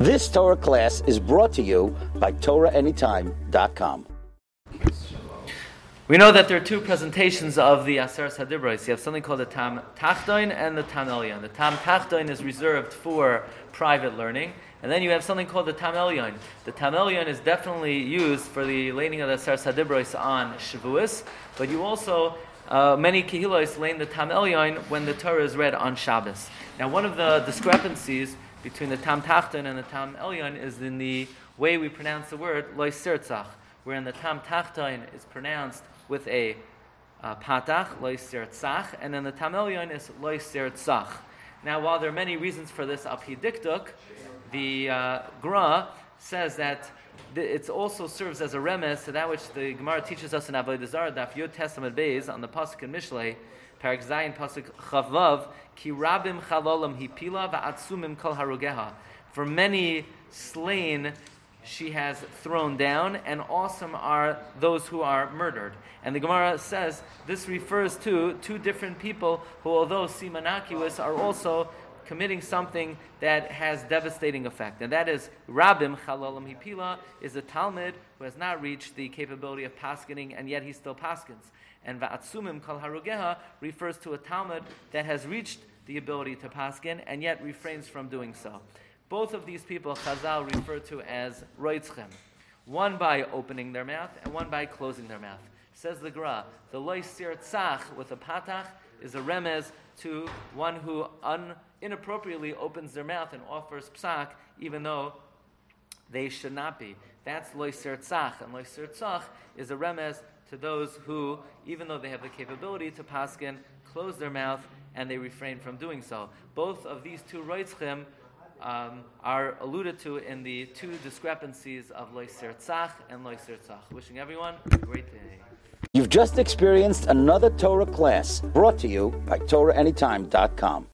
This Torah class is brought to you by TorahAnytime.com. We know that there are two presentations of the Aseres HaDibros. You have something called the Tam Tachtoin and the Tam Elyon. The Tam Tachtoin is reserved for private learning, and then you have something called the Tam Elyon. The Tam Elyon is definitely used for the laning of the Aseres HaDibros on Shavuos, but you also, many Kehilos lane the Tam Elyon when the Torah is read on Shabbos. Now, one of the discrepancies between the Tam Tachtoin and the Tam Elyon is in the way we pronounce the word Lo Sirtzach, wherein the Tam Tachtoin is pronounced with a patach, Lo Sirtzach, and then the Tam Elyon is Lo Sirtzach. Now, while there are many reasons for this al pi dikduk, the Gra says that it also serves as a remez to that which the Gemara teaches us in Avodah Zarah, Daf Yud Testament Beis, on the pasuk in Mishlei, Parak Zayin pasuk Chavvav, Ki Rabim Chalolam Hipila va'atzumim Kol Harogeha. For many slain she has thrown down, and awesome are those who are murdered. And the Gemara says this refers to two different people who, although simanakius, are also committing something that has devastating effect. And that is Rabim Chalolam Hipila is a Talmud who has not reached the capability of paskening, and yet he still paskens. And Va'atzumim Kol Harogeha refers to a Talmud that has reached the ability to pasken and yet refrains from doing so. Both of these people Chazal refer to as roitzchem, one by opening their mouth and one by closing their mouth. Says the Gra, the Lo Sirtzach with a patach is a remez to one who inappropriately opens their mouth and offers psak, even though they should not be. That's Lo Sirtzach, and Lo Sirtzach is a remez to those who, even though they have the capability to paskin, close their mouth and they refrain from doing so. Both of these two roitzchem are alluded to in the two discrepancies of Lo Sirtzach and Lo Sirtzach. Wishing everyone a great day. You've just experienced another Torah class brought to you by TorahAnytime.com.